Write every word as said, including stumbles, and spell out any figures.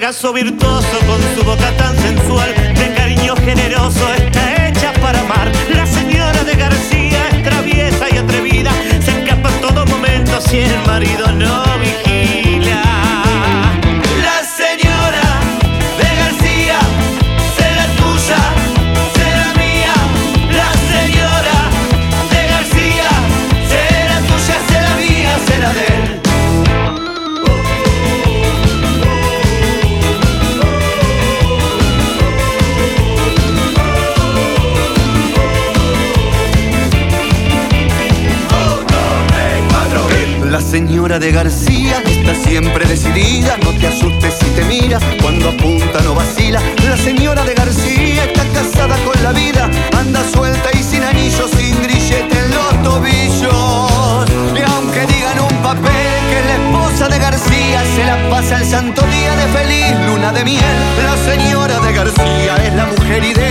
Pegaso virtuoso con su boca tan sensual, de cariño generoso, está hecha para amar. La señora de García es traviesa y atrevida, se escapa en todo momento si el marido no vigila. La señora de García será tuya, será mía. La señora de García será tuya, será mía, será de él. La señora de García está siempre decidida, no te asustes si te mira, cuando apunta no vacila. La señora de García está casada con la vida, anda suelta y sin anillos, sin grillete en los tobillos. Y aunque digan un papel que la esposa de García se la pasa el santo día de feliz luna de miel, la señora de García es la mujer ideal